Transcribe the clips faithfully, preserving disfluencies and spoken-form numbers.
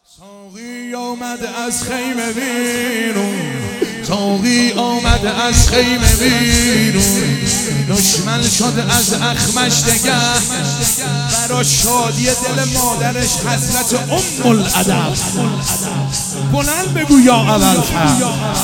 ساقی آمد از خیمه بیرون، ساقی آمد از خیمه بیرون، دشمن شد از اخمش دگر، برا شادی دل مادرش حضرت ام الادب. بلند بگو یا ابوالفضل.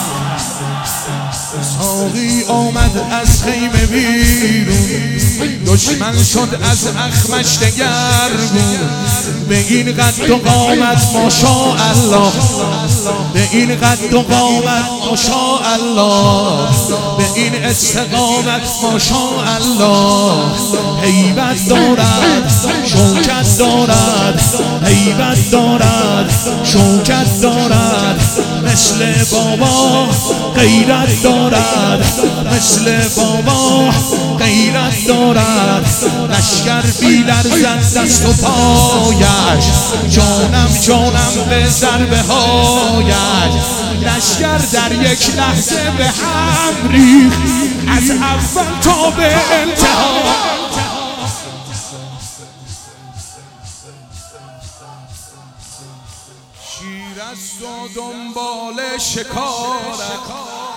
ساقی آمد از خیمه بیرون، دشمن شد از اخمش دگرگون. به این قد و قامت ماشاءالله، به این قد و قامت ماشاءالله، به این استقامت ماشاءالله. هیبت دارد شوکت دارد، هیبت دارد شوکت دارد، مثل بابا غیرت دارد، مثل بابا غیرت دارد. لشکر بی لرزد دست و پایش، جانم جانم به ضربه هایش. لشکر در یک لحظه به هم ریخت، از اول تا به انتها. شیر است و دنبال شکارت،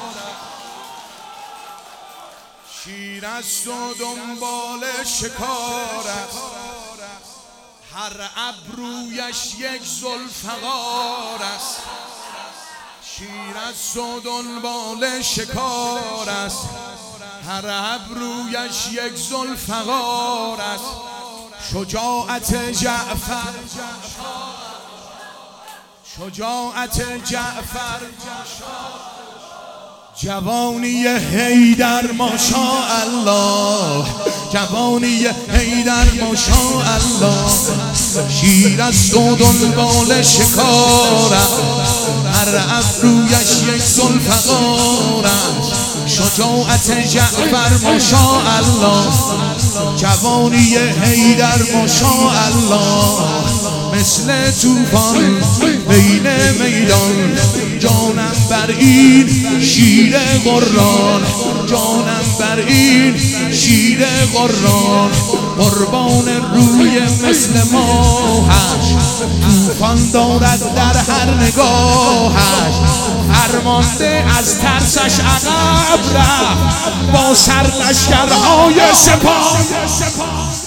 شیر است و دنبال شکارت. هر ابرویش یک ذوالفقار است، شیر است و دنبال شکار است. هر ابرویش یک ذوالفقار است. شجاعت جعفر، شجاعت جعفر، جوانی حیدر ماشاءالله، جوانی حیدر ماشاءالله. شیر است و دنبال شکارت، هر ابرویش یک ذوالفقار است. شجاعت جعفر ماشاءالله، جوانی حیدر ماشاءالله. مثل طوفان بین میدان، جانم بر این شیر قرآن، جانم بر این شیر قرآن. قربان روی مثل ماهش، طوفان دارد در هر نگاهش. فرمانده از ترسش عقب رفت، با سر لشکرهای سپاه.